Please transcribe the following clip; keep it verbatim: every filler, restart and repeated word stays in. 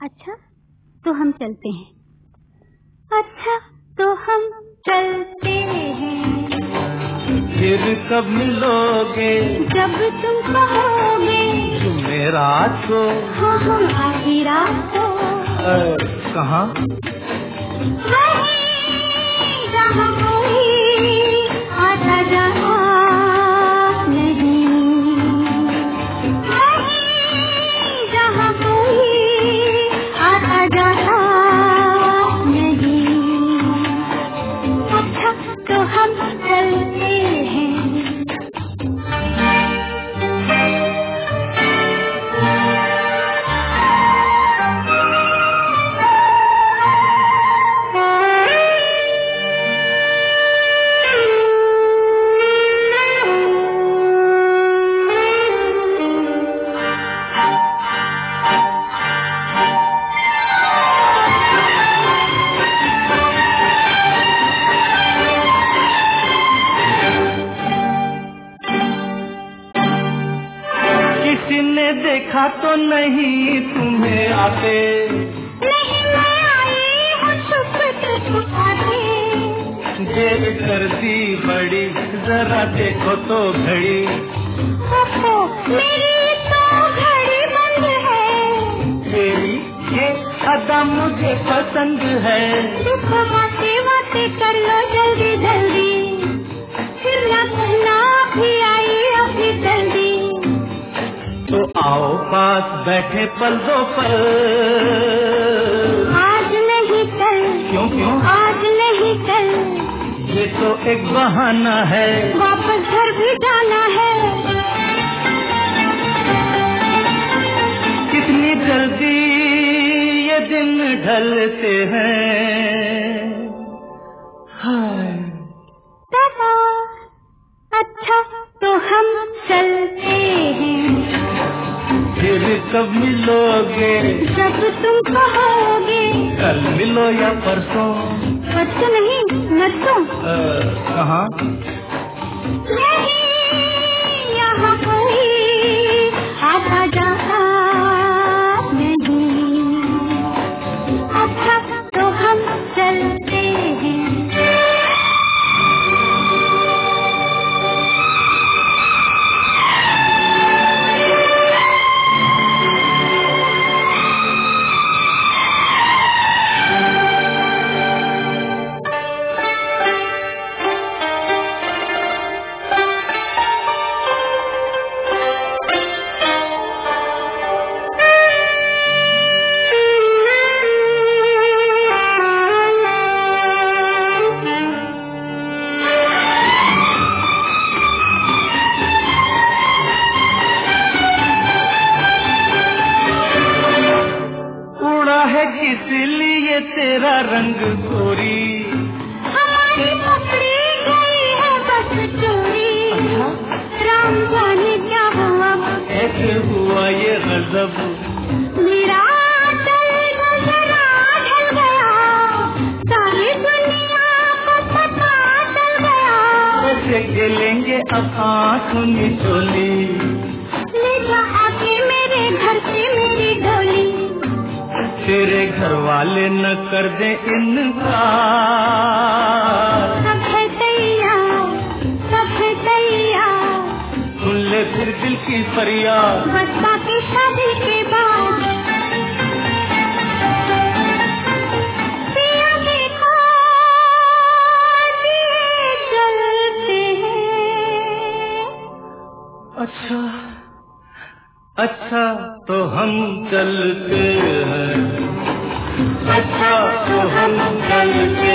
अच्छा तो हम चलते हैं। अच्छा तो हम चलते हैं। फिर कब मिलोगे? जब तुम कहोगे। जुमेरात को? हाँ हम आधी रात को। कहाँ? जहाँ कोई आता जाता नहीं, जहाँ कोई आता जाता नहीं। अच्छा तो हम चलते हैं। देखा तो नहीं तुम्हें आते? नहीं मैं आई हूँ छुप के छुपाते। देर कर दी बड़ी, जरा देखो तो घड़ी। ओहो मेरी तो घड़ी बंद है। तेरी ये अदा मुझे पसंद है। देखो बातें बातें कर लो जल्दी जल्दी, फिर ना कहना भी आई अभी जल्दी। तो आओ पास बैठे पल दो पल। आज नहीं कल। क्यों क्यों? आज नहीं कल। ये तो एक बहाना है, वापस घर भी जाना है। कितनी जल्दी ये दिन ढलते हैं। हाय टाटा। अच्छा तो हम चलते हैं। फिर कब मिलोगे? जब तुम कहोगे। कल मिलो या परसों? परसों नहीं नरसों। कहाँ? नहीं यहाँ कोई आता जाता नहीं। अच्छा तो हम चलते हैं। इसलिए तेरा रंग गोरी, हमारी पकड़ी गई है बस चोरी। राम जाने क्या हुआ, ऐसे हुआ ये गजब। मेरा दिल नजरा ढल गया, सारी दुनिया को पता चल गया। ऐसे खेलेंगे अब आँखों मिचोली, ले जा आके मेरे घर से मेरी डोली। तेरे घर वाले न कर दे इनकार। सब है तैयार, सब है तैयार, सुन ले फिर दिल की फरियाद। बस बाकी शादी के बाद। पिया देखो दिए जलते हैं। अच्छा अच्छा तो हम चलते हैं। अच्छा तो हम चलते